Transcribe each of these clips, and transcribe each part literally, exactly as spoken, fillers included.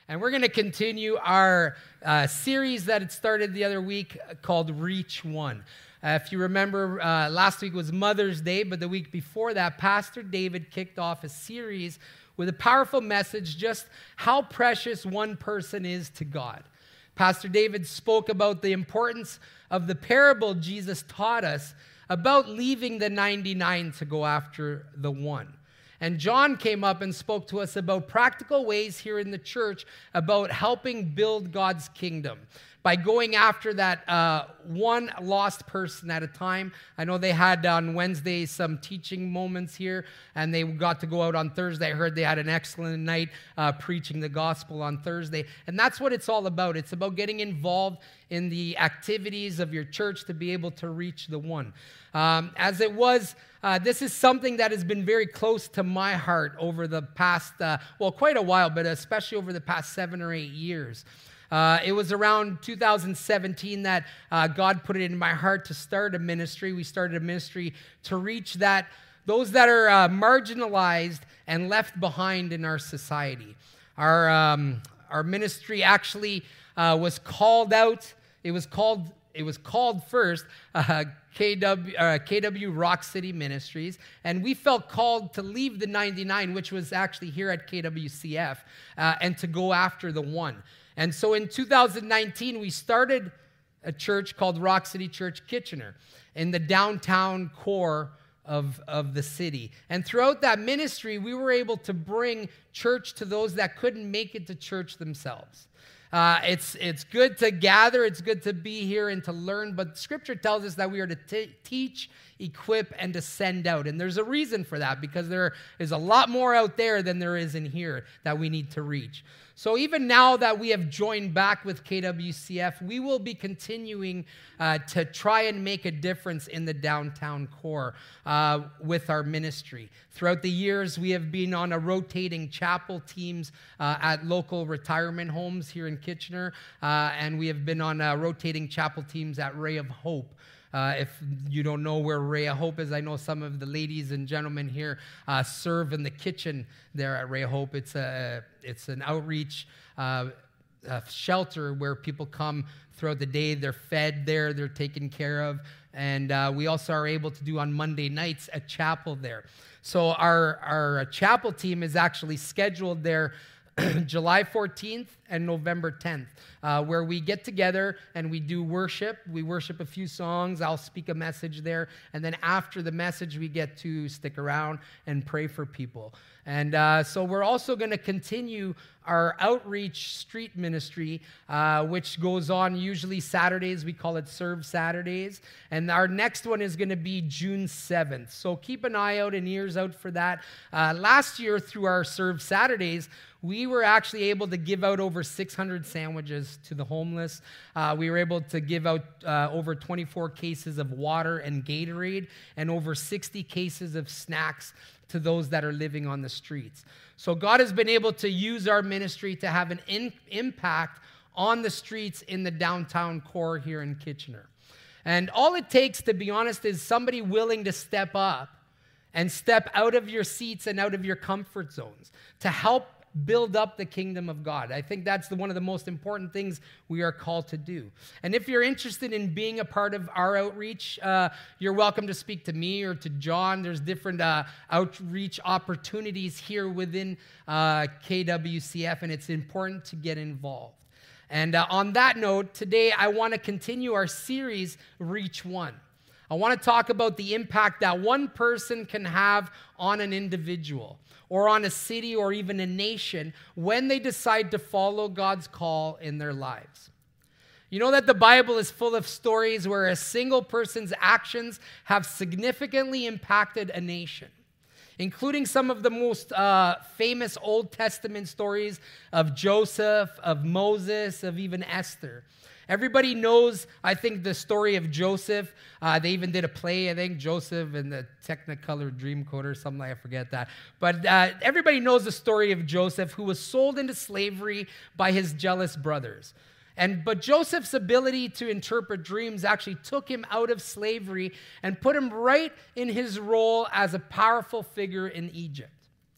And we're going to continue our uh, series that had started the other week called Reach One. Uh, if you remember, uh, last week was Mother's Day, but the week before that, Pastor David kicked off a series with a powerful message, just how precious one person is to God. Pastor David spoke about the importance of the parable Jesus taught us about leaving the ninety-nine to go after the one. And John came up and spoke to us about practical ways here in the church about helping build God's kingdom by going after that uh, one lost person at a time. I know they had on Wednesday some teaching moments here, and they got to go out on Thursday. I heard they had an excellent night uh, preaching the gospel on Thursday. And that's what it's all about. It's about getting involved in the activities of your church to be able to reach the one. Um, as it was, uh, this is something that has been very close to my heart over the past, uh, well, quite a while, but especially over the past seven or eight years. Uh, it was around two thousand seventeen that uh, God put it in my heart to start a ministry. We started a ministry to reach that those that are uh, marginalized and left behind in our society. Our um, our ministry actually uh, was called out. It was called. It was called first uh, K W, uh, K W Rock City Ministries, and we felt called to leave the ninety-nine, which was actually here at K W C F, uh, and to go after the one. And so in two thousand nineteen, we started a church called Rock City Church Kitchener in the downtown core of, of the city. And throughout that ministry, we were able to bring church to those that couldn't make it to church themselves. Uh, it's it's good to gather, it's good to be here and to learn, but Scripture tells us that we are to t- teach, equip, and to send out. And there's a reason for that, because there is a lot more out there than there is in here that we need to reach. So even now that we have joined back with K W C F, we will be continuing uh, to try and make a difference in the downtown core uh, with our ministry. Throughout the years, we have been on a rotating chapel teams uh, at local retirement homes here in Kitchener, uh, and we have been on uh, rotating chapel teams at Ray of Hope. Uh, if you don't know where Ray of Hope is, I know some of the ladies and gentlemen here uh, serve in the kitchen there at Ray of Hope. It's a it's an outreach uh, uh, shelter where people come throughout the day. They're fed there, they're taken care of, and uh, we also are able to do on Monday nights a chapel there. So our our chapel team is actually scheduled there July fourteenth and November tenth, uh, where we get together and we do worship. We worship a few songs. I'll speak a message there. And then after the message, we get to stick around and pray for people. And uh, so we're also going to continue our outreach street ministry, uh, which goes on usually Saturdays. We call it Serve Saturdays. And our next one is going to be June seventh. So keep an eye out and ears out for that. Uh, last year, through our Serve Saturdays, we were actually able to give out over six hundred sandwiches to the homeless. Uh, we were able to give out uh, over twenty-four cases of water and Gatorade and over sixty cases of snacks to those that are living on the streets. So God has been able to use our ministry to have an in- impact on the streets in the downtown core here in Kitchener. And all it takes, to be honest, is somebody willing to step up and step out of your seats and out of your comfort zones to help build up the kingdom of God. I think that's the, one of the most important things we are called to do. And if you're interested in being a part of our outreach, uh, you're welcome to speak to me or to John. There's different uh, outreach opportunities here within uh, K W C F, and it's important to get involved. And uh, on that note, today I want to continue our series, Reach One. I want to talk about the impact that one person can have on an individual or on a city or even a nation when they decide to follow God's call in their lives. You know that the Bible is full of stories where a single person's actions have significantly impacted a nation, including some of the most uh, famous Old Testament stories of Joseph, of Moses, of even Esther. Everybody knows, I think, the story of Joseph. Uh, they even did a play, I think, Joseph and the Technicolor Dreamcoat or something, I forget that. But uh, everybody knows the story of Joseph, who was sold into slavery by his jealous brothers. And but Joseph's ability to interpret dreams actually took him out of slavery and put him right in his role as a powerful figure in Egypt.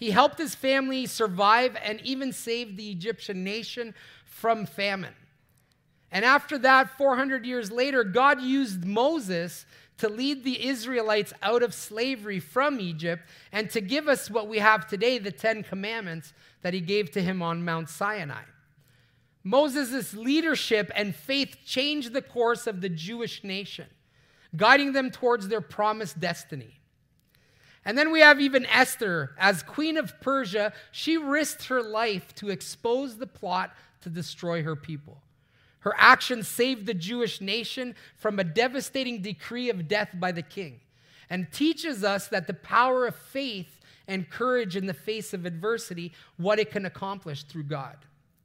He helped his family survive and even saved the Egyptian nation from famine. And after that, four hundred years later, God used Moses to lead the Israelites out of slavery from Egypt and to give us what we have today, the Ten Commandments that he gave to him on Mount Sinai. Moses' leadership and faith changed the course of the Jewish nation, guiding them towards their promised destiny. And then we have even Esther. As queen of Persia, she risked her life to expose the plot to destroy her people. Her actions saved the Jewish nation from a devastating decree of death by the king, and teaches us that the power of faith and courage in the face of adversity, what it can accomplish through God.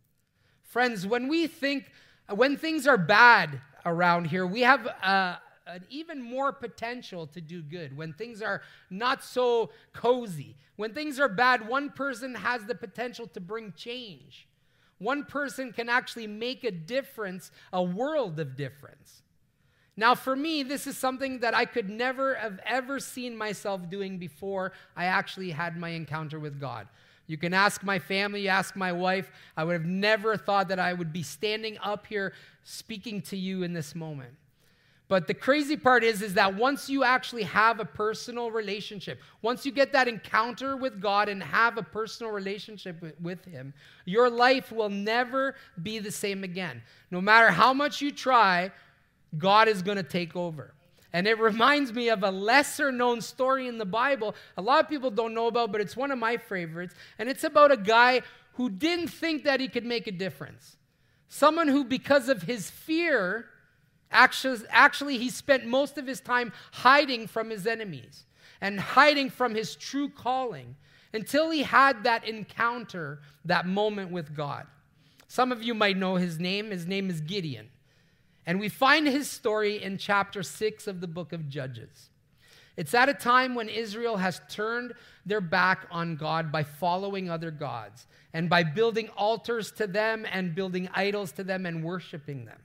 Friends, when we think, when things are bad around here, we have uh, an even more potential to do good. When things are not so cozy, when things are bad, one person has the potential to bring change. One person can actually make a difference, a world of difference. Now, for me, this is something that I could never have ever seen myself doing before I actually had my encounter with God. You can ask my family, ask my wife. I would have never thought that I would be standing up here speaking to you in this moment. But the crazy part is, is that once you actually have a personal relationship, once you get that encounter with God and have a personal relationship with, with him, your life will never be the same again. No matter how much you try, God is going to take over. And it reminds me of a lesser known story in the Bible. A lot of people don't know about, but it's one of my favorites. And it's about a guy who didn't think that he could make a difference. Someone who, because of his fear, Actually, actually, he spent most of his time hiding from his enemies and hiding from his true calling until he had that encounter, that moment with God. Some of you might know his name. His name is Gideon. And we find his story in chapter six of the book of Judges. It's at a time when Israel has turned their back on God by following other gods and by building altars to them and building idols to them and worshiping them.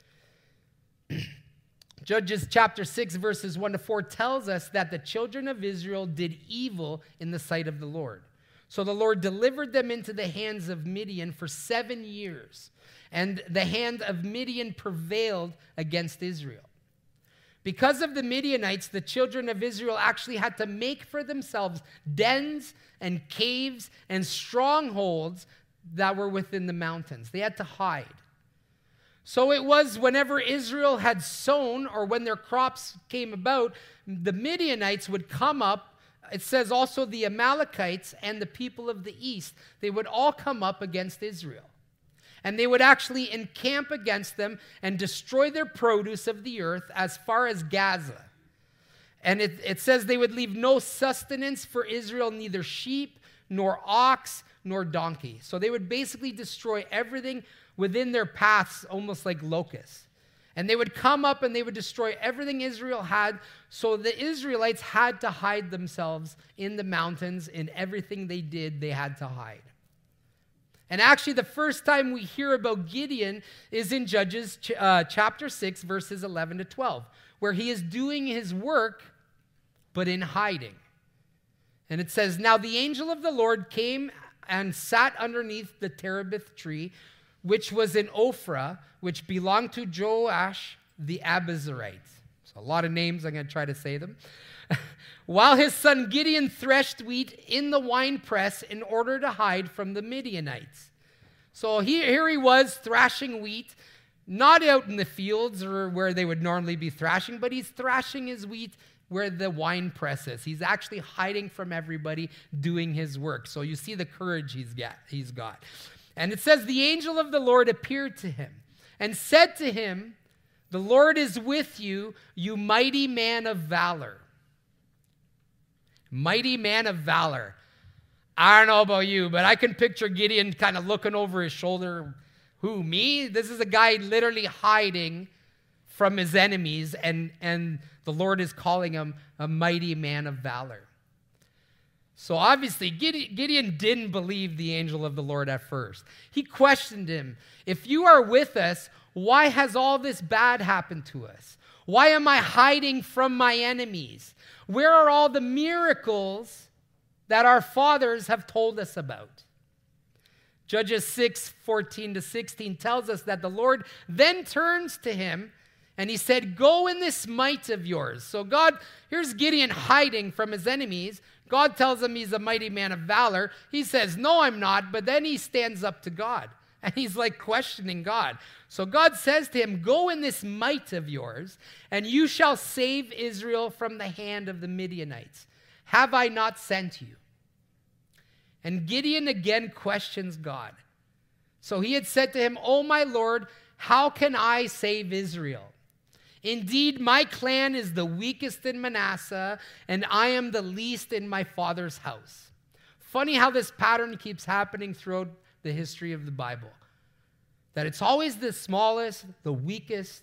Judges chapter six, verses one to four tells us that the children of Israel did evil in the sight of the Lord. So the Lord delivered them into the hands of Midian for seven years, and the hand of Midian prevailed against Israel. Because of the Midianites, the children of Israel actually had to make for themselves dens and caves and strongholds that were within the mountains. They had to hide. So it was whenever Israel had sown or when their crops came about, the Midianites would come up. It says also the Amalekites and the people of the east, they would all come up against Israel. And they would actually encamp against them and destroy their produce of the earth as far as Gaza. And it, it says they would leave no sustenance for Israel, neither sheep, nor ox, nor donkey. So they would basically destroy everything within their paths, almost like locusts. And they would come up and they would destroy everything Israel had. So the Israelites had to hide themselves in the mountains. In everything they did, they had to hide. And actually, the first time we hear about Gideon is in Judges uh, chapter six, verses eleven to twelve, where he is doing his work, but in hiding. And it says, "Now the angel of the Lord came and sat underneath the terebinth tree, which was in Ophrah, which belonged to Joash the Abiezrite." So a lot of names, I'm going to try to say them. "While his son Gideon threshed wheat in the winepress in order to hide from the Midianites." So he, here he was thrashing wheat, not out in the fields or where they would normally be thrashing, but he's thrashing his wheat where the wine press is. He's actually hiding from everybody, doing his work. So you see the courage he's got. He's got. And it says, "The angel of the Lord appeared to him and said to him, 'The Lord is with you, you mighty man of valor.'" Mighty man of valor. I don't know about you, but I can picture Gideon kind of looking over his shoulder. Who, me? This is a guy literally hiding from his enemies, and, and the Lord is calling him a mighty man of valor. So obviously, Gideon didn't believe the angel of the Lord at first. He questioned him. "If you are with us, why has all this bad happened to us? Why am I hiding from my enemies? Where are all the miracles that our fathers have told us about. Judges six, fourteen to sixteen tells us that the Lord then turns to him and he said, go in this might of yours. So God, here's Gideon hiding from his enemies. God tells him he's a mighty man of valor. He says, no, I'm not. But then he stands up to God and he's like questioning God. So God says to him, go in this might of yours and you shall save Israel from the hand of the Midianites. Have I not sent you? And Gideon again questions God. So he had said to him, O my Lord, how can I save Israel? Indeed, my clan is the weakest in Manasseh, and I am the least in my father's house. Funny how this pattern keeps happening throughout the history of the Bible. That it's always the smallest, the weakest.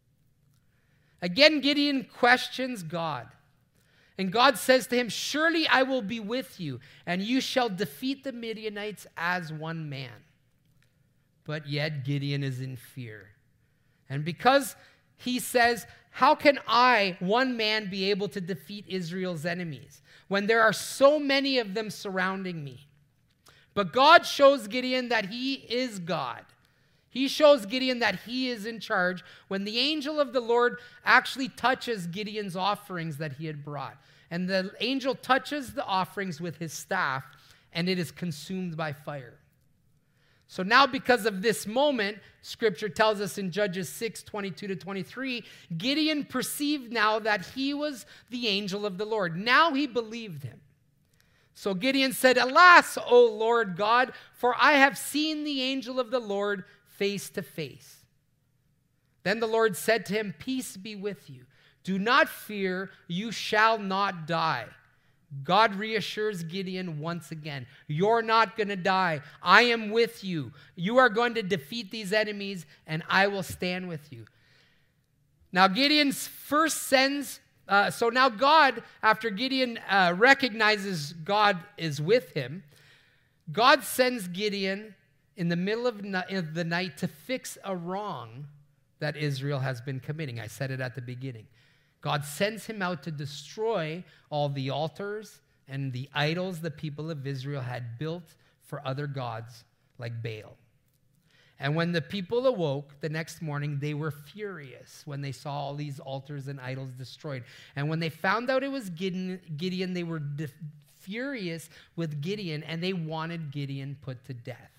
Again, Gideon questions God. And God says to him, surely I will be with you, and you shall defeat the Midianites as one man. But yet Gideon is in fear. And because he says, how can I, one man, be able to defeat Israel's enemies when there are so many of them surrounding me? But God shows Gideon that he is God. He shows Gideon that he is in charge when the angel of the Lord actually touches Gideon's offerings that he had brought. And the angel touches the offerings with his staff, and it is consumed by fire. So now because of this moment, Scripture tells us in Judges six, twenty-two to twenty-three, Gideon perceived now that he was the angel of the Lord. Now he believed him. So Gideon said, alas, O Lord God, for I have seen the angel of the Lord face to face. Then the Lord said to him, peace be with you. Do not fear, you shall not die. God reassures Gideon once again. You're not going to die. I am with you. You are going to defeat these enemies, and I will stand with you. Now Gideon first sends, uh, so now God, after Gideon uh, recognizes God is with him, God sends Gideon in the middle of the night to fix a wrong that Israel has been committing. I said it at the beginning. God sends him out to destroy all the altars and the idols the people of Israel had built for other gods like Baal. And when the people awoke the next morning, they were furious when they saw all these altars and idols destroyed. And when they found out it was Gideon, Gideon they were de- furious with Gideon, and they wanted Gideon put to death.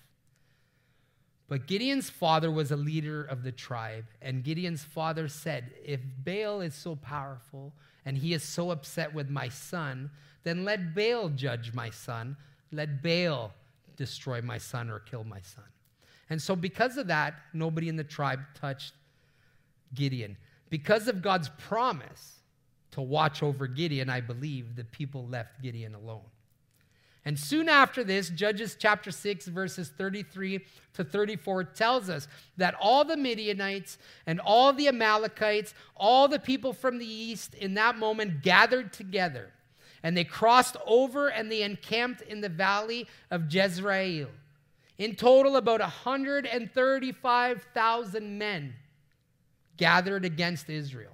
But Gideon's father was a leader of the tribe, and Gideon's father said, if Baal is so powerful and he is so upset with my son, then let Baal judge my son. Let Baal destroy my son or kill my son. And so because of that, nobody in the tribe touched Gideon. Because of God's promise to watch over Gideon, I believe the people left Gideon alone. And soon after this, Judges chapter six, verses thirty-three to thirty-four tells us that all the Midianites and all the Amalekites, all the people from the east in that moment gathered together. And they crossed over and they encamped in the valley of Jezreel. In total, about one hundred thirty-five thousand men gathered against Israel.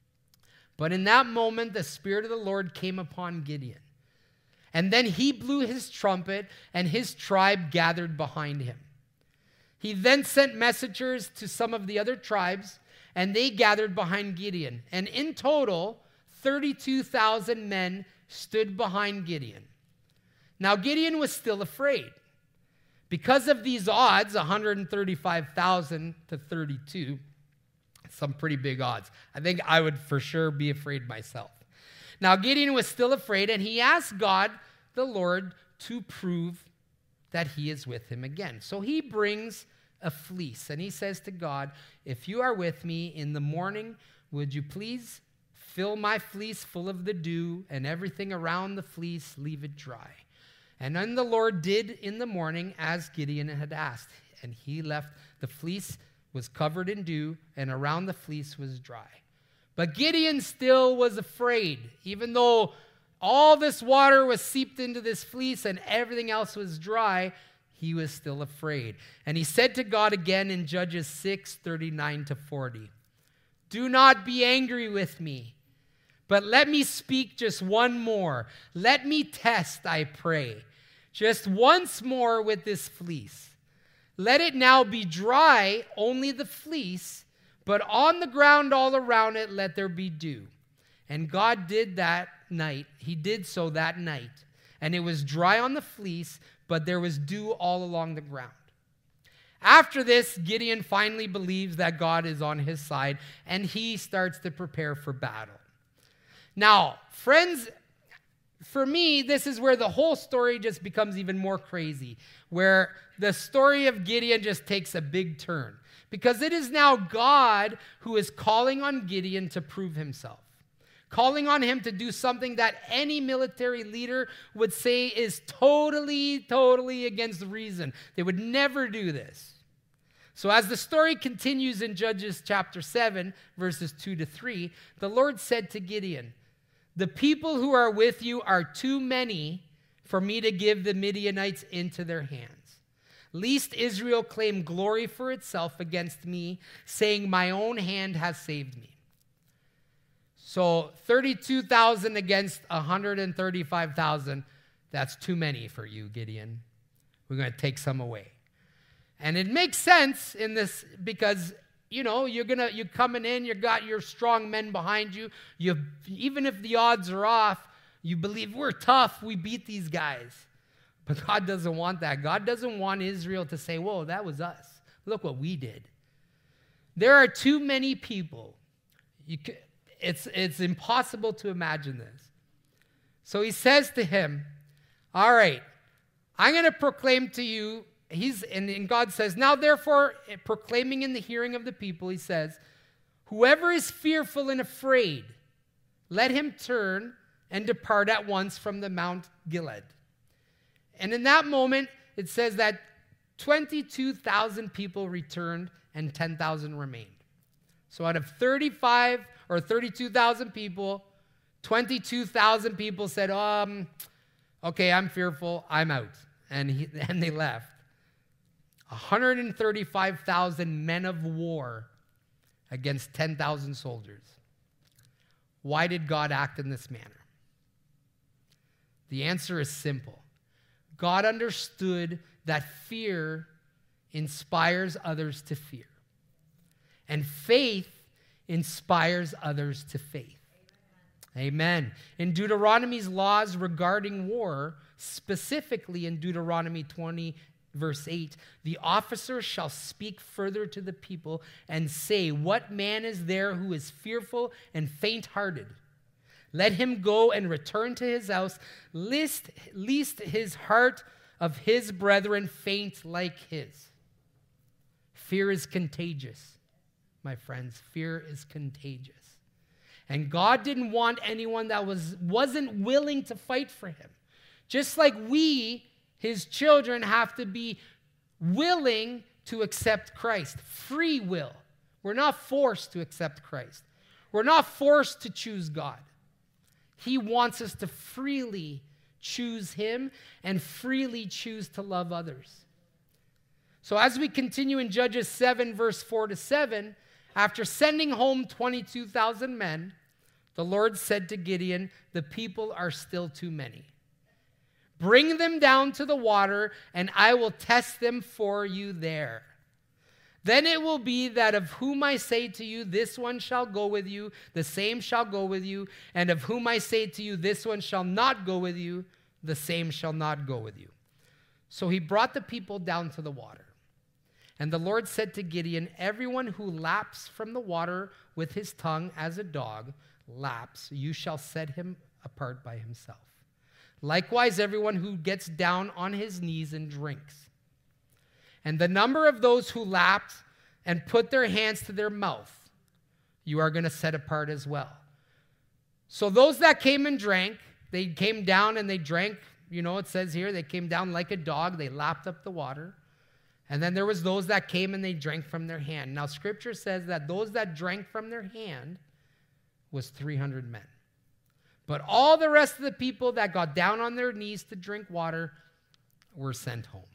But in that moment, the Spirit of the Lord came upon Gideon. And then he blew his trumpet, and his tribe gathered behind him. He then sent messengers to some of the other tribes, and they gathered behind Gideon. And in total, thirty-two thousand men stood behind Gideon. Now, Gideon was still afraid. Because of these odds, one hundred thirty-five thousand to thirty-two, some pretty big odds. I think I would for sure be afraid myself. Now, Gideon was still afraid, and he asked God, the Lord, to prove that he is with him again. So he brings a fleece, and he says to God, if you are with me in the morning, would you please fill my fleece full of the dew, and everything around the fleece leave it dry? And then the Lord did in the morning as Gideon had asked, and he left, the fleece was covered in dew, and around the fleece was dry. But Gideon still was afraid, even though all this water was seeped into this fleece and everything else was dry, he was still afraid. And he said to God again in Judges six, thirty-nine to forty, do not be angry with me, But let me speak just one more. Let me test, I pray, just once more with this fleece. Let it now be dry, only the fleece, but on the ground all around it let there be dew. And God did that night. He did so that night. And it was dry on the fleece, but there was dew all along the ground. After this, Gideon finally believes that God is on his side, and he starts to prepare for battle. Now, friends, for me, this is where the whole story just becomes even more crazy, where the story of Gideon just takes a big turn. Because it is now God who is calling on Gideon to prove himself. Calling on him to do something that any military leader would say is totally, totally against reason. They would never do this. So as the story continues in Judges chapter seven, verses two to three, the Lord said to Gideon, "The people who are with you are too many for me to give the Midianites into their hands. Lest Israel claim glory for itself against me, saying, 'My own hand has saved me.'" So thirty-two thousand against one hundred thirty-five thousand, that's too many for you, Gideon. We're going to take some away. And it makes sense in this because, you know, you're gonna you're coming in, you got your strong men behind you. You even if the odds are off, you believe we're tough, we beat these guys. But God doesn't want that. God doesn't want Israel to say, "Whoa, that was us. Look what we did." There are too many people. You can, it's it's impossible to imagine this. So he says to him, "All right, I'm going to proclaim to you." He's and, and God says, "Now therefore, proclaiming in the hearing of the people," he says, "Whoever is fearful and afraid, let him turn and depart at once from the Mount Gilead." And in that moment, it says that twenty-two thousand people returned and ten thousand remained. So out of thirty-five or thirty-two thousand people, twenty-two thousand people said, um, okay, I'm fearful, I'm out. And, he, and they left. one hundred thirty-five thousand men of war against ten thousand soldiers. Why did God act in this manner? The answer is simple. God understood that fear inspires others to fear. And faith inspires others to faith. Amen. In Deuteronomy's laws regarding war, specifically in Deuteronomy twenty, verse eight, the officer shall speak further to the people and say, "What man is there who is fearful and faint-hearted? Let him go and return to his house, lest, lest his heart of his brethren faint like his." Fear is contagious, my friends. Fear is contagious. And God didn't want anyone that was, wasn't willing to fight for him. Just like we, his children, have to be willing to accept Christ. Free will. We're not forced to accept Christ. We're not forced to choose God. He wants us to freely choose him and freely choose to love others. So as we continue in Judges seven, verse four to seven, after sending home twenty-two thousand men, the Lord said to Gideon, "The people are still too many. Bring them down to the water, and I will test them for you there. Then it will be that of whom I say to you, 'This one shall go with you,' the same shall go with you. And of whom I say to you, 'This one shall not go with you,' the same shall not go with you." So he brought the people down to the water. And the Lord said to Gideon, "Everyone who laps from the water with his tongue as a dog laps, you shall set him apart by himself. Likewise, everyone who gets down on his knees and drinks. And the number of those who lapped and put their hands to their mouth, you are going to set apart as well." So those that came and drank, they came down and they drank. You know, it says here, they came down like a dog. They lapped up the water. And then there was those that came and they drank from their hand. Now, Scripture says that those that drank from their hand was three hundred men. But all the rest of the people that got down on their knees to drink water were sent home.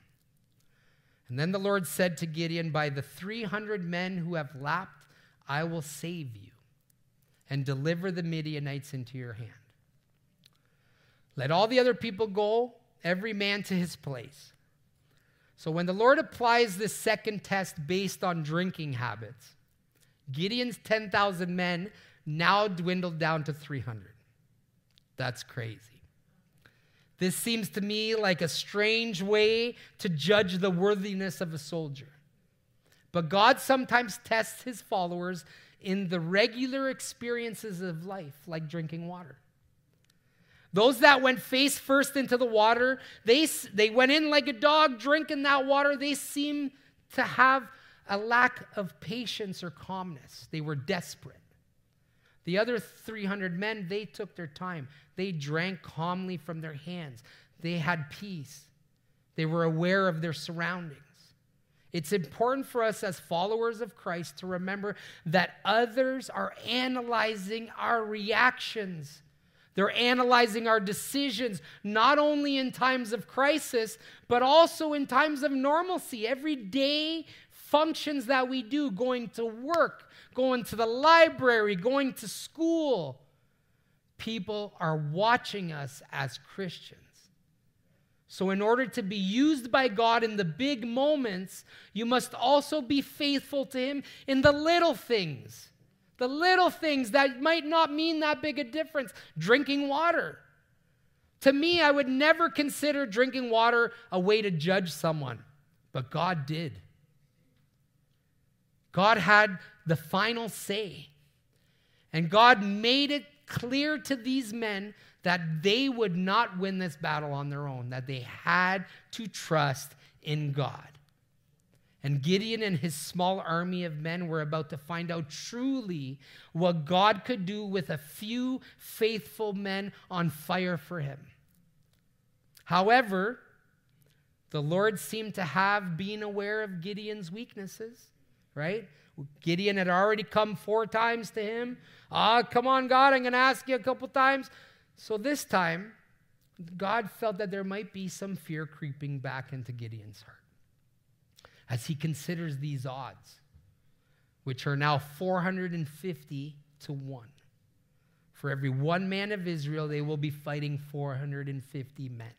And then the Lord said to Gideon, "By the three hundred men who have lapped, I will save you. and deliver the Midianites into your hand. Let all the other people go, every man to his place." So when the Lord applies this second test based on drinking habits, Gideon's ten thousand men now dwindled down to three hundred. That's crazy. This seems to me like a strange way to judge the worthiness of a soldier. But God sometimes tests his followers in the regular experiences of life, like drinking water. Those that went face first into the water, they, they went in like a dog drinking that water. They seemed to have a lack of patience or calmness. They were desperate. The other three hundred men, they took their time. They drank calmly from their hands. They had peace. They were aware of their surroundings. It's important for us as followers of Christ to remember that others are analyzing our reactions. They're analyzing our decisions, not only in times of crisis, but also in times of normalcy. Everyday functions that we do, going to work, going to the library, going to school. People are watching us as Christians. So in order to be used by God in the big moments, you must also be faithful to him in the little things. The little things that might not mean that big a difference. Drinking water. To me, I would never consider drinking water a way to judge someone, but God did. God had the final say. And God made it clear to these men that they would not win this battle on their own, that they had to trust in God. And Gideon and his small army of men were about to find out truly what God could do with a few faithful men on fire for him. However, the Lord seemed to have been aware of Gideon's weaknesses, right? Gideon had already come four times to him. Ah, come on, God, I'm going to ask you a couple times. So this time, God felt that there might be some fear creeping back into Gideon's heart as he considers these odds, which are now four hundred fifty to one. For every one man of Israel, they will be fighting four hundred fifty men.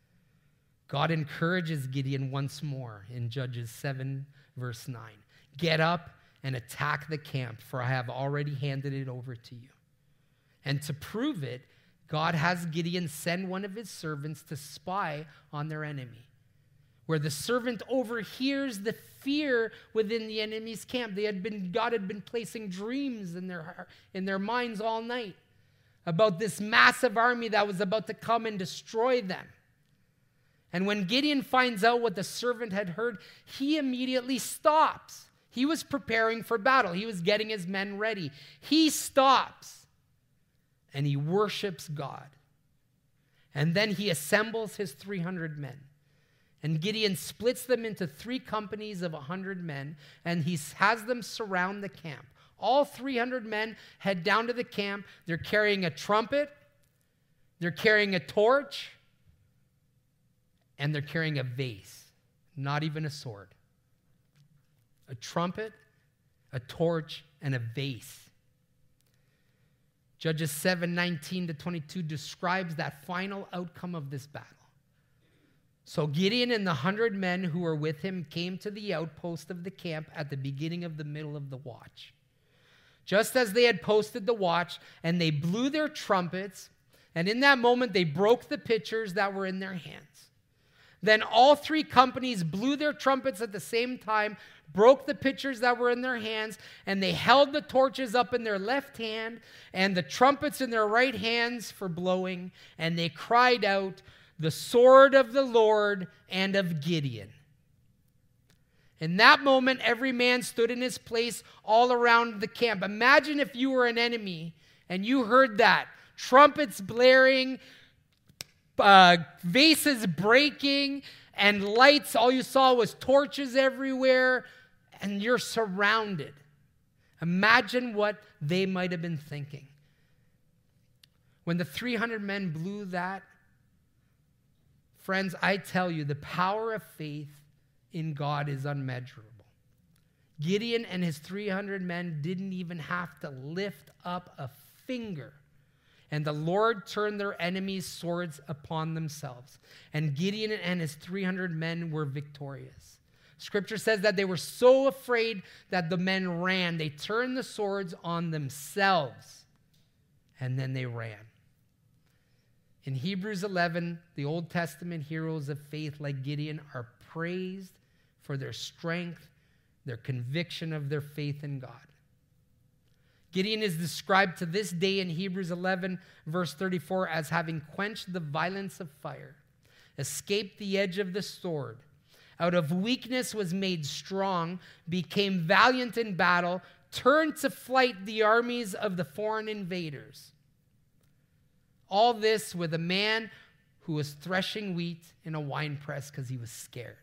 God encourages Gideon once more in Judges seven, verse nine. "Get up and attack the camp, for I have already handed it over to you." And to prove it, God has Gideon send one of his servants to spy on their enemy, where the servant overhears the fear within the enemy's camp. They had been, God had been placing dreams in their, in their minds all night about this massive army that was about to come and destroy them. And when Gideon finds out what the servant had heard, he immediately stops. He was preparing for battle. He was getting his men ready. He stops and he worships God. And then he assembles his three hundred men. And Gideon splits them into three companies of one hundred men, and he has them surround the camp. All three hundred men head down to the camp. They're carrying a trumpet, they're carrying a torch, and they're carrying a vase, not even a sword. A trumpet, a torch, and a vase. Judges seven, nineteen to twenty-two describes that final outcome of this battle. So Gideon and the hundred men who were with him came to the outpost of the camp at the beginning of the middle of the watch. Just as they had posted the watch, and they blew their trumpets, and in that moment they broke the pitchers that were in their hands. Then all three companies blew their trumpets at the same time, broke the pitchers that were in their hands, and they held the torches up in their left hand and the trumpets in their right hands for blowing, and they cried out, "The sword of the Lord and of Gideon." In that moment, every man stood in his place all around the camp. Imagine if you were an enemy and you heard that. Trumpets blaring, uh, vases breaking, and lights. All you saw was torches everywhere, and you're surrounded. Imagine what they might have been thinking. When the three hundred men blew that, friends, I tell you, the power of faith in God is unmeasurable. Gideon and his three hundred men didn't even have to lift up a finger. And the Lord turned their enemies' swords upon themselves. And Gideon and his three hundred men were victorious. Scripture says that they were so afraid that the men ran. They turned the swords on themselves. And then they ran. In Hebrews eleven, the Old Testament heroes of faith like Gideon are praised for their strength, their conviction of their faith in God. Gideon is described to this day in Hebrews eleven, verse thirty-four, as having quenched the violence of fire, escaped the edge of the sword, out of weakness was made strong, became valiant in battle, turned to flight the armies of the foreign invaders. All this with a man who was threshing wheat in a winepress because he was scared.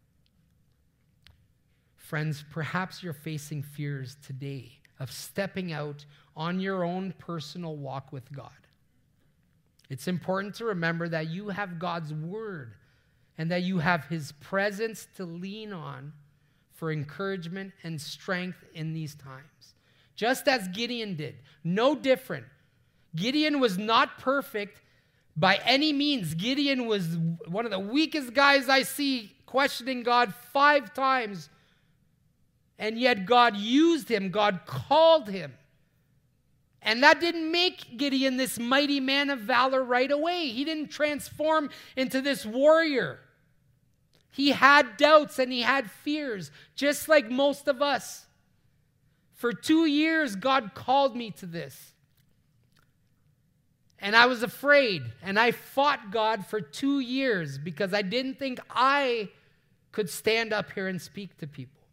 Friends, perhaps you're facing fears today of stepping out on your own personal walk with God. It's important to remember that you have God's word and that you have his presence to lean on for encouragement and strength in these times. Just as Gideon did, no different. Gideon was not perfect by any means. Gideon was one of the weakest guys I see, questioning God five times. And yet God used him. God called him. And that didn't make Gideon this mighty man of valor right away. He didn't transform into this warrior. He had doubts and he had fears, just like most of us. For two years, God called me to this. And I was afraid, and I fought God for two years because I didn't think I could stand up here and speak to people.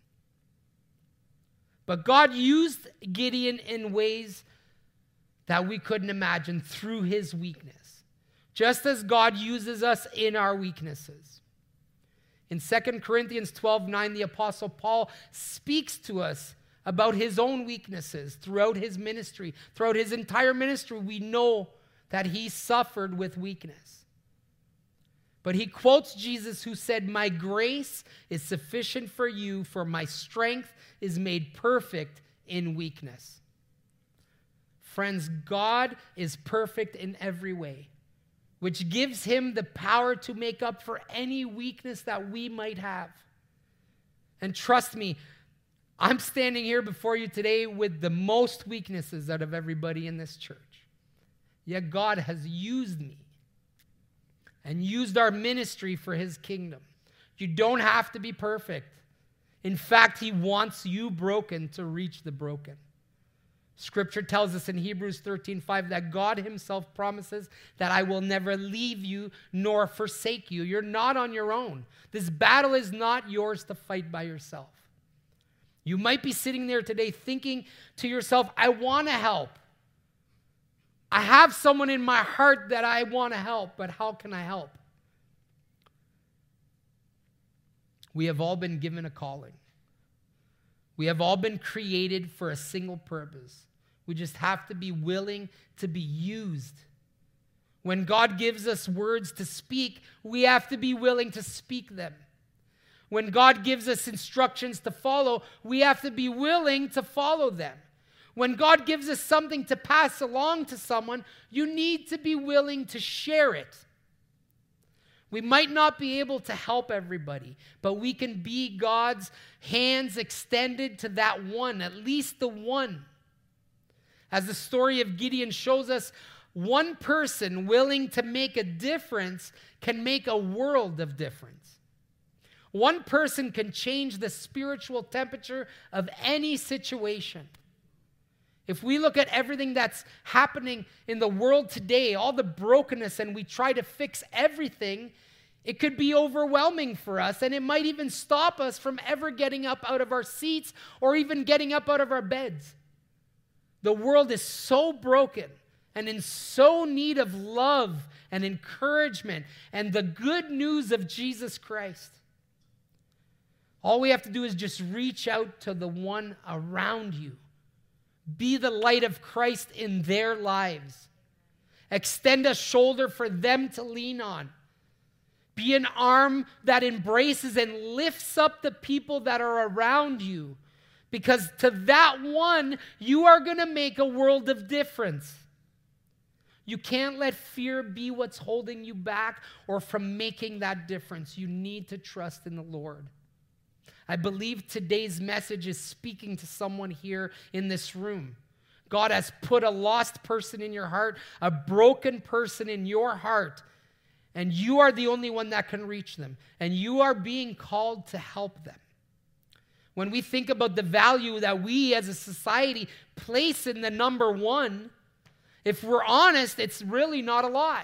But God used Gideon in ways that we couldn't imagine through his weakness, just as God uses us in our weaknesses. In Second Corinthians twelve nine, the Apostle Paul speaks to us about his own weaknesses throughout his ministry. Throughout his entire ministry, we know that he suffered with weakness. But he quotes Jesus, who said, "My grace is sufficient for you, for my strength is made perfect in weakness." Friends, God is perfect in every way, which gives him the power to make up for any weakness that we might have. And trust me, I'm standing here before you today with the most weaknesses out of everybody in this church. Yet God has used me and used our ministry for his kingdom. You don't have to be perfect. In fact, he wants you broken to reach the broken. Scripture tells us in Hebrews thirteen five that God himself promises that I will never leave you nor forsake you. You're not on your own. This battle is not yours to fight by yourself. You might be sitting there today thinking to yourself, I want to help. I have someone in my heart that I want to help, but how can I help? We have all been given a calling. We have all been created for a single purpose. We just have to be willing to be used. When God gives us words to speak, we have to be willing to speak them. When God gives us instructions to follow, we have to be willing to follow them. When God gives us something to pass along to someone, you need to be willing to share it. We might not be able to help everybody, but we can be God's hands extended to that one, at least the one. As the story of Gideon shows us, one person willing to make a difference can make a world of difference. One person can change the spiritual temperature of any situation. If we look at everything that's happening in the world today, all the brokenness, and we try to fix everything, it could be overwhelming for us, and it might even stop us from ever getting up out of our seats or even getting up out of our beds. The world is so broken and in so need of love and encouragement and the good news of Jesus Christ. All we have to do is just reach out to the one around you. Be the light of Christ in their lives. Extend a shoulder for them to lean on. Be an arm that embraces and lifts up the people that are around you Because to that one, you are going to make a world of difference. You can't let fear be what's holding you back or from making that difference. You need to trust in the Lord. I believe today's message is speaking to someone here in this room. God has put a lost person in your heart, a broken person in your heart, and you are the only one that can reach them. And you are being called to help them. When we think about the value that we as a society place in the number one, if we're honest, it's really not a lot.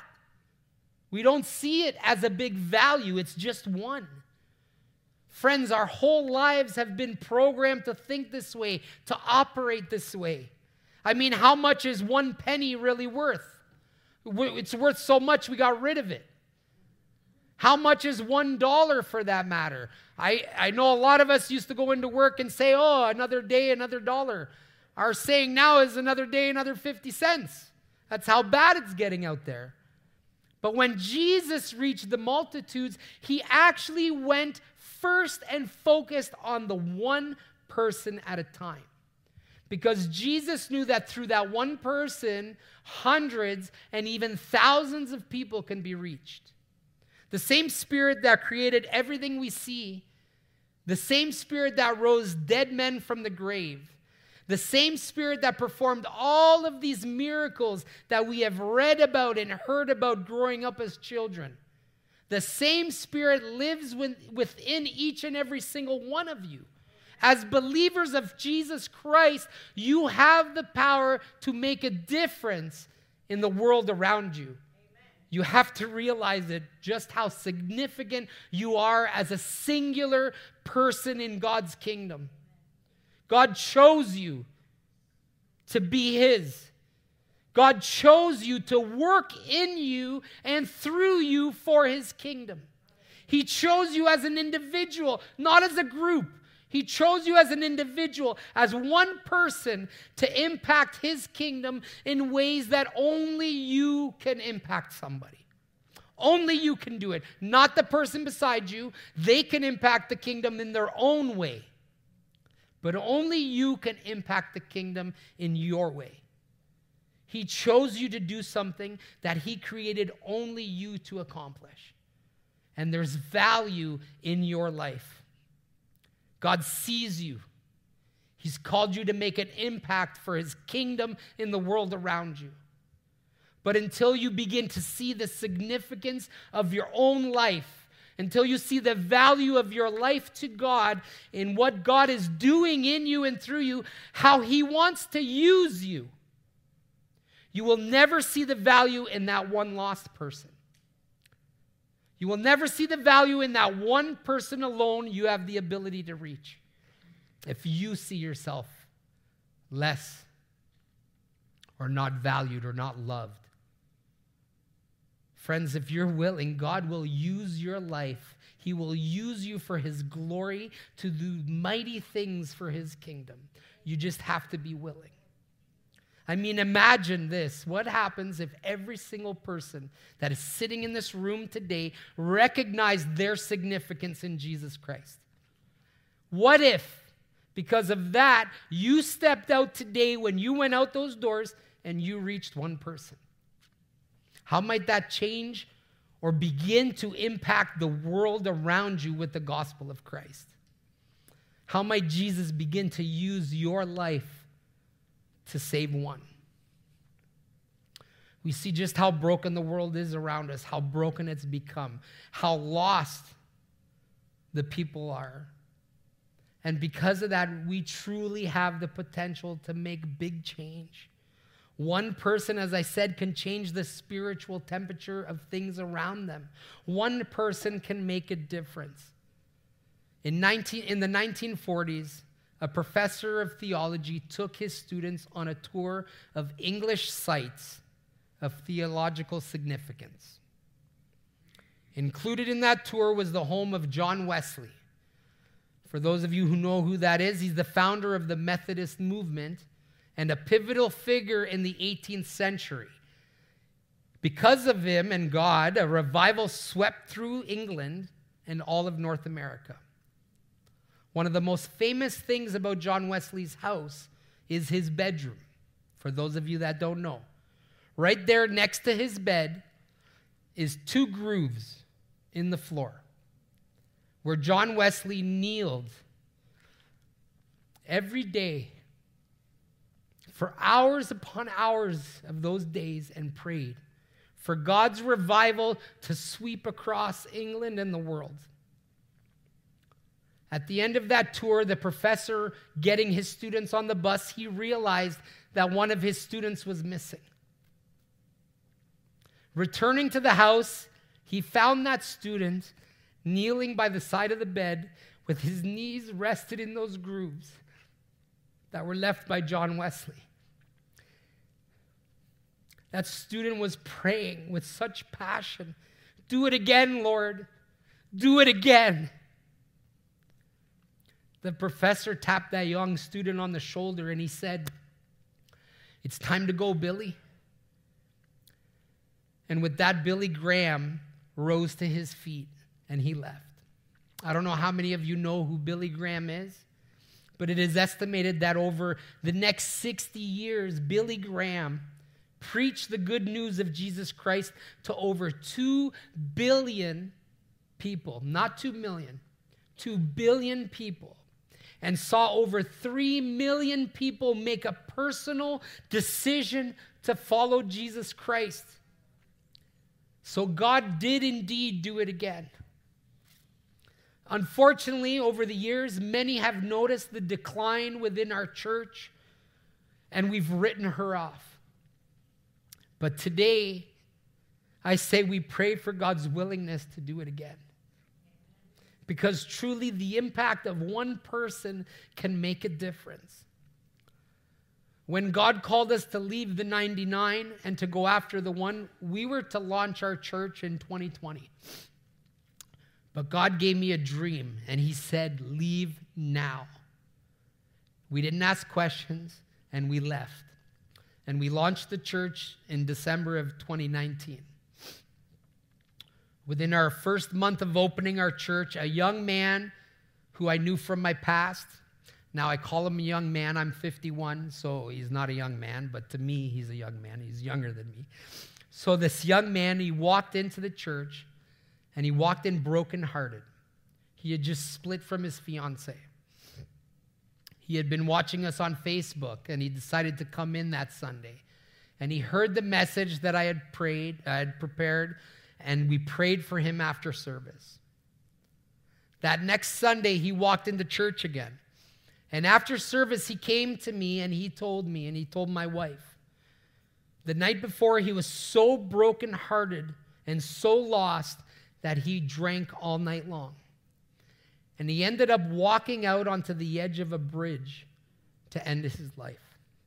We don't see it as a big value. It's just one. Friends, our whole lives have been programmed to think this way, to operate this way. I mean, how much is one penny really worth? It's worth so much we got rid of it. How much is one dollar for that matter? I, I know a lot of us used to go into work and say, oh, another day, another dollar. Our saying now is another day, another fifty cents. That's how bad it's getting out there. But when Jesus reached the multitudes, he actually went first and focused on the one person at a time. Because Jesus knew that through that one person, hundreds and even thousands of people can be reached. The same Spirit that created everything we see, the same Spirit that rose dead men from the grave, the same Spirit that performed all of these miracles that we have read about and heard about growing up as children, the same Spirit lives within each and every single one of you. As believers of Jesus Christ, you have the power to make a difference in the world around you. Amen. You have to realize it, just how significant you are as a singular person in God's kingdom. God chose you to be his. God chose you to work in you and through you for his kingdom. He chose you as an individual, not as a group. He chose you as an individual, as one person, to impact his kingdom in ways that only you can impact somebody. Only you can do it, not the person beside you. They can impact the kingdom in their own way. But only you can impact the kingdom in your way. He chose you to do something that he created only you to accomplish. And there's value in your life. God sees you. He's called you to make an impact for his kingdom in the world around you. But until you begin to see the significance of your own life, until you see the value of your life to God in what God is doing in you and through you, how he wants to use you, you will never see the value in that one lost person. You will never see the value in that one person alone you have the ability to reach if you see yourself less or not valued or not loved. Friends, if you're willing, God will use your life. He will use you for his glory to do mighty things for his kingdom. You just have to be willing. I mean, imagine this. What happens if every single person that is sitting in this room today recognized their significance in Jesus Christ? What if, because of that, you stepped out today when you went out those doors and you reached one person? How might that change or begin to impact the world around you with the gospel of Christ? How might Jesus begin to use your life to save one? We see just how broken the world is around us, how broken it's become, how lost the people are. And because of that, we truly have the potential to make big change. One person, as I said, can change the spiritual temperature of things around them. One person can make a difference. In, nineteen, in the nineteen forties, a professor of theology took his students on a tour of English sites of theological significance. Included in that tour was the home of John Wesley. For those of you who know who that is, he's the founder of the Methodist movement and a pivotal figure in the eighteenth century. Because of him and God, a revival swept through England and all of North America. One of the most famous things about John Wesley's house is his bedroom, for those of you that don't know. Right there next to his bed is two grooves in the floor where John Wesley kneeled every day for hours upon hours of those days and prayed for God's revival to sweep across England and the world. At the end of that tour, the professor getting his students on the bus, he realized that one of his students was missing. Returning to the house, he found that student kneeling by the side of the bed with his knees rested in those grooves that were left by John Wesley. That student was praying with such passion, "Do it again, Lord. Do it again." The professor tapped that young student on the shoulder and he said, "It's time to go, Billy." And with that, Billy Graham rose to his feet and he left. I don't know how many of you know who Billy Graham is, but it is estimated that over the next sixty years, Billy Graham preached the good news of Jesus Christ to over two billion people, not two million, two billion people, and saw over three million people make a personal decision to follow Jesus Christ. So God did indeed do it again. Unfortunately, over the years, many have noticed the decline within our church, and we've written her off. But today, I say we pray for God's willingness to do it again. Because truly, the impact of one person can make a difference. When God called us to leave the ninety-nine and to go after the one, we were to launch our church in twenty twenty. But God gave me a dream, and he said, "Leave now." We didn't ask questions, and we left. And we launched the church in December of twenty nineteen. Within our first month of opening our church, a young man who I knew from my past, now I call him a young man, I'm fifty-one, so he's not a young man, but to me, he's a young man. He's younger than me. So this young man, he walked into the church, and he walked in brokenhearted. He had just split from his fiancée. He had been watching us on Facebook, and he decided to come in that Sunday. And he heard the message that I had prayed, I had prepared, and we prayed for him after service. That next Sunday, he walked into church again. And after service, he came to me, and he told me, and he told my wife, the night before, he was so brokenhearted and so lost that he drank all night long. And he ended up walking out onto the edge of a bridge to end his life.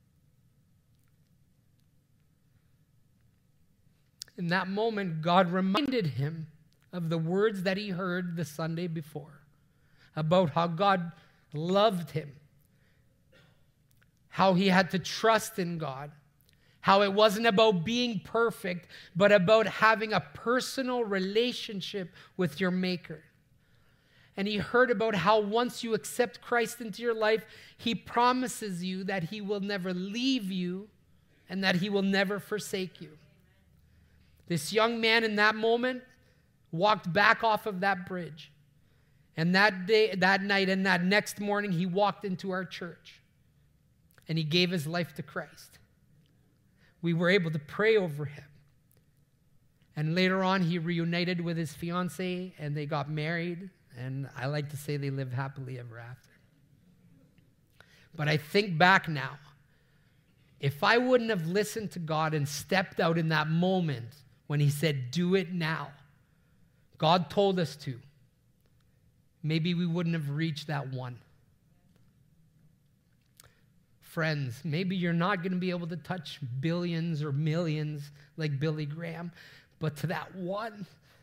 In that moment, God reminded him of the words that he heard the Sunday before about how God loved him, how he had to trust in God, how it wasn't about being perfect, but about having a personal relationship with your Maker. And he heard about how once you accept Christ into your life, he promises you that he will never leave you and that he will never forsake you. This young man in that moment walked back off of that bridge. And that day, that night and that next morning, he walked into our church. And he gave his life to Christ. We were able to pray over him. And later on, he reunited with his fiancée, and they got married. And I like to say they lived happily ever after. But I think back now, if I wouldn't have listened to God and stepped out in that moment when he said, "Do it now," God told us to, maybe we wouldn't have reached that one. Friends, maybe you're not going to be able to touch billions or millions like Billy Graham, but to that one,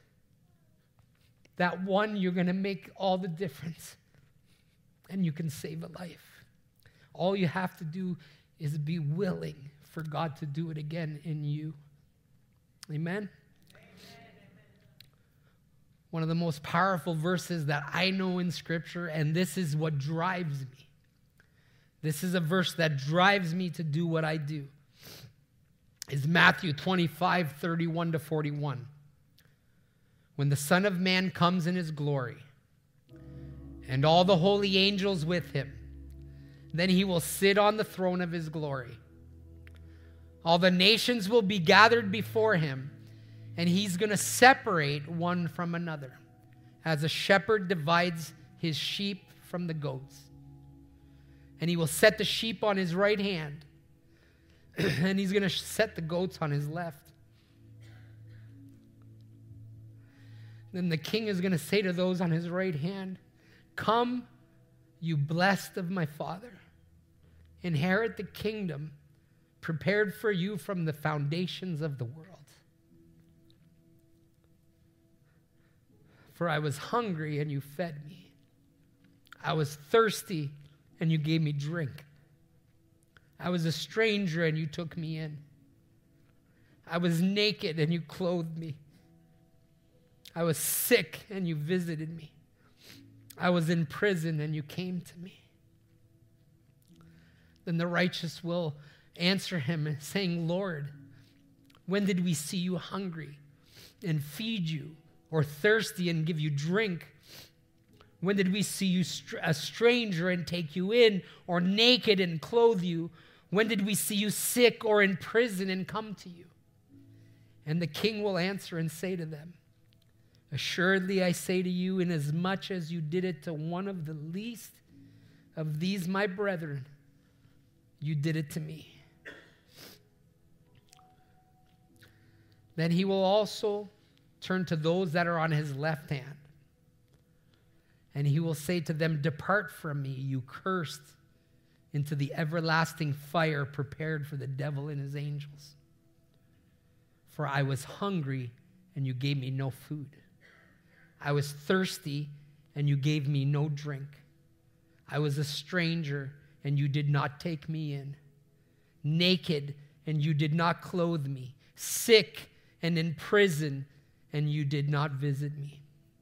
that one, you're going to make all the difference, and you can save a life. All you have to do is be willing for God to do it again in you. Amen? Amen. one of the most powerful verses that I know in Scripture, and this is what drives me. This is a verse that drives me to do what I do. Is Matthew twenty-five, thirty-one to forty-one. When the Son of Man comes in his glory, and all the holy angels with him, then he will sit on the throne of his glory. All the nations will be gathered before him, and he's going to separate one from another, as a shepherd divides his sheep from the goats. And he will set the sheep on his right hand, and he's going to set the goats on his left. Then the king is going to say to those on his right hand, "Come, you blessed of my Father, inherit the kingdom prepared for you from the foundations of the world. For I was hungry, and you fed me. I was thirsty, and you gave me drink. I was a stranger, and you took me in. I was naked, and you clothed me. I was sick, and you visited me. I was in prison, and you came to me." Then the righteous will answer him, saying, "Lord, when did we see you hungry and feed you, or thirsty and give you drink? When did we see you a stranger and take you in, or naked and clothe you? When did we see you sick or in prison and come to you?" And the king will answer and say to them, "Assuredly I say to you, inasmuch as you did it to one of the least of these my brethren, you did it to me." Then he will also turn to those that are on his left hand, and he will say to them, "Depart from me, you cursed, into the everlasting fire prepared for the devil and his angels. For I was hungry, and you gave me no food. I was thirsty, and you gave me no drink. I was a stranger, and you did not take me in. Naked, and you did not clothe me. Sick, and in prison, and you did not visit me."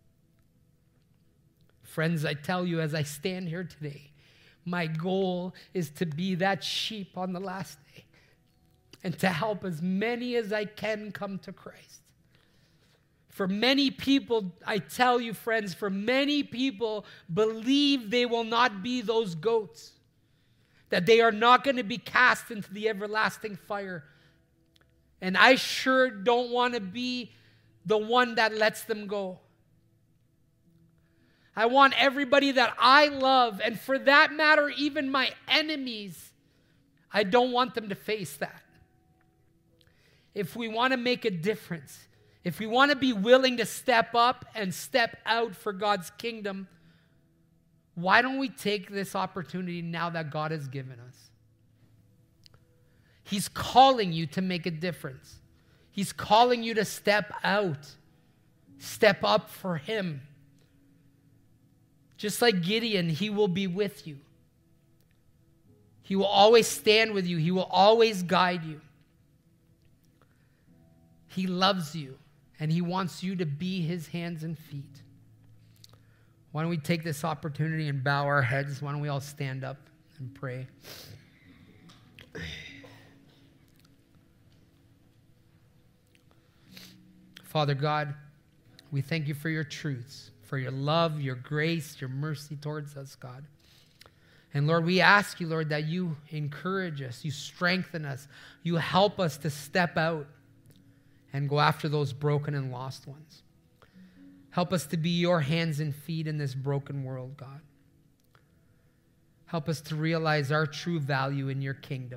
Friends, I tell you, as I stand here today, my goal is to be that sheep on the last day and to help as many as I can come to Christ. For many people, I tell you, friends, for many people believe they will not be those goats, that they are not going to be cast into the everlasting fire. And I sure don't want to be the one that lets them go. I want everybody that I love, and for that matter, even my enemies, I don't want them to face that. If we want to make a difference, if we want to be willing to step up and step out for God's kingdom, why don't we take this opportunity now that God has given us? He's calling you to make a difference. He's calling you to step out, step up for him. Just like Gideon, he will be with you. He will always stand with you. He will always guide you. He loves you, and he wants you to be his hands and feet. Why don't we take this opportunity and bow our heads? Why don't we all stand up and pray? Father God, we thank you for your truths, for your love, your grace, your mercy towards us, God. And Lord, we ask you, Lord, that you encourage us, you strengthen us, you help us to step out and go after those broken and lost ones. Help us to be your hands and feet in this broken world, God. Help us to realize our true value in your kingdom.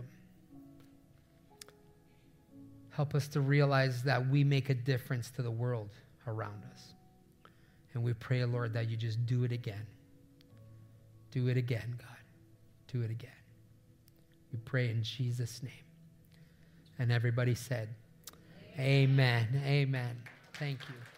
Help us to realize that we make a difference to the world around us. And we pray, Lord, that you just do it again. Do it again, God. Do it again. We pray in Jesus' name. And everybody said, Amen. Amen. Amen. Thank you.